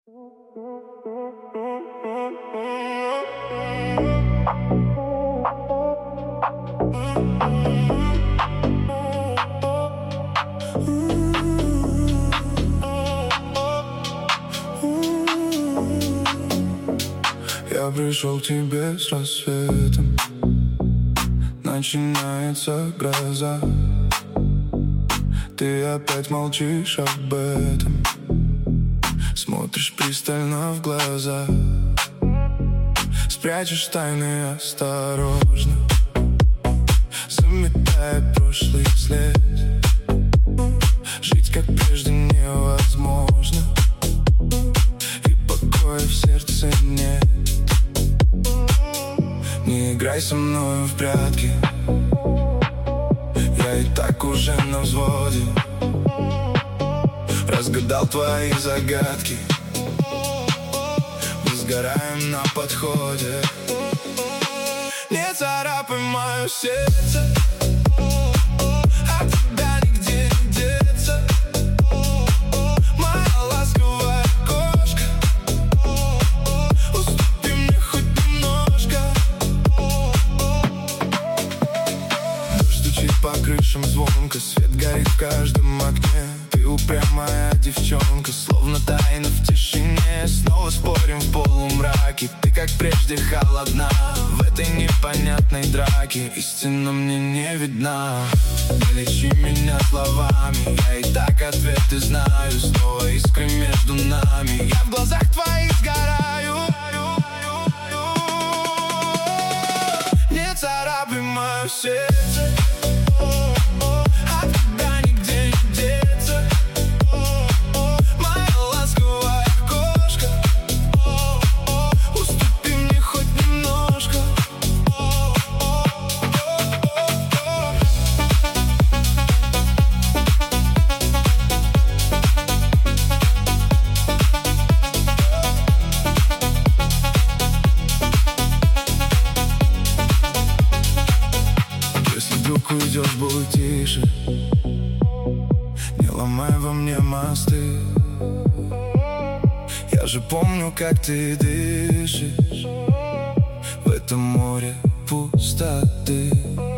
Я пришел к тебе с рассветом. Начинается гроза. Ты опять молчишь об этом. Смотришь пристально в глаза. Спрячешь тайны осторожно, заметая прошлый след. Жить как прежде невозможно, и покоя в сердце нет. Не играй со мною в прятки, я и так уже на взводе. Разгадал твои загадки, мы сгораем на подходе. Не царапай мое сердце, от тебя нигде не деться. Моя ласковая кошка, уступи мне хоть немножко. Дождь стучит по крышам звонко, свет горит в каждом окне. Ты упрямая девчонка, словно тайна в тишине. Снова спорим в полумраке, ты как прежде холодна. В этой непонятной драке истина мне не видна. Не лечи меня словами, я и так ответы знаю. Снова искры между нами, я в глазах твоих сгораю. Не царапай мое сердце, от тебя нигде не деться. Моя ласковая кошка, уступи мне хоть немножко. Если вдруг уйдешь, будь тише, не ломай во мне мосты. Я же помню, как ты дышишь в этом море пустоты.